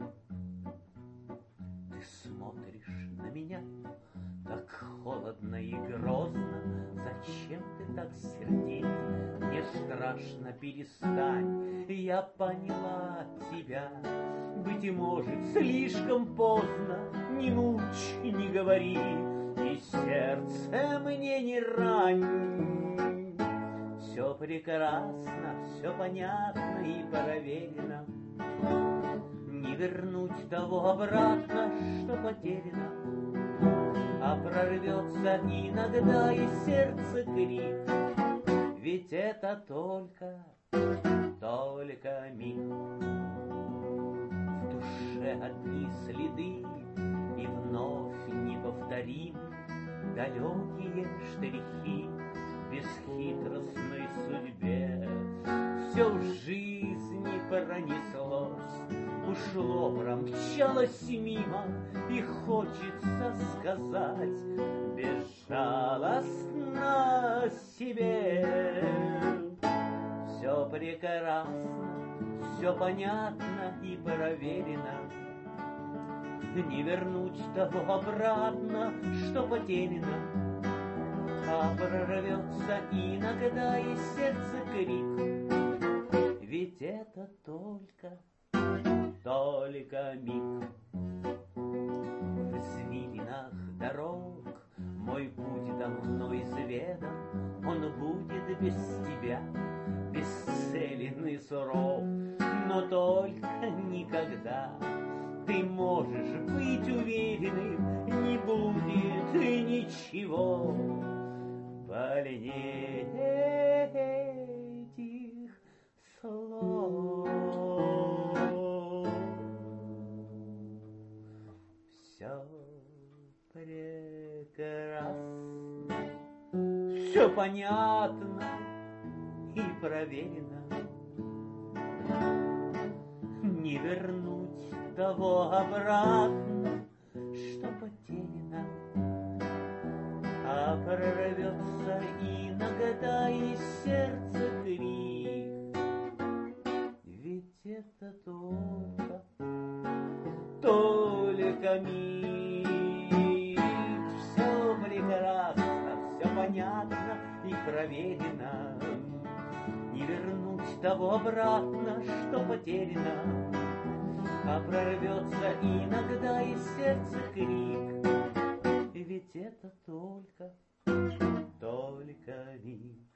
Ты смотришь на меня так холодно и грозно. Зачем ты так сердит? Мне страшно, перестань. Я поняла тебя. Быть может, слишком поздно. Не мучь, не говори, и сердце мне не рань. Все прекрасно, все понятно и проверено. Не вернуть того обратно, что потеряно. А прорвется иногда и сердце крик. Ведь это только миг. В душе одни следы, и вновь неповторим далекие штрихи бесхитростной судьбе. Все в жизни пронеслось, ушло, промчалось мимо, и хочется сказать безжалостно себе. Все прекрасно, все понятно и проверено. Не вернуть того обратно, что потеряно. А прорвется иногда и сердце крик. Ведь это только миг. В извилинах дорог мой путь давно изведан. Он будет без тебя бесцелен и суров. Но только никогда ты можешь быть уверенным, не будет ничего больнее этих слов. Все прекрасно, все понятно и проверено. Не вернуть того обратно, что потеряно. А прорвется иногда и сердце крик. Ведь это только миг. Все прекрасно, все понятно и проверено. Не вернуть того обратно, что потеряно. А прорвется иногда и сердце крик. Ведь это только миг.